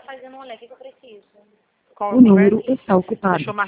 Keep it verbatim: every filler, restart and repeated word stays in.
fazendo um olé, o que, que eu preciso? O número está ocupado.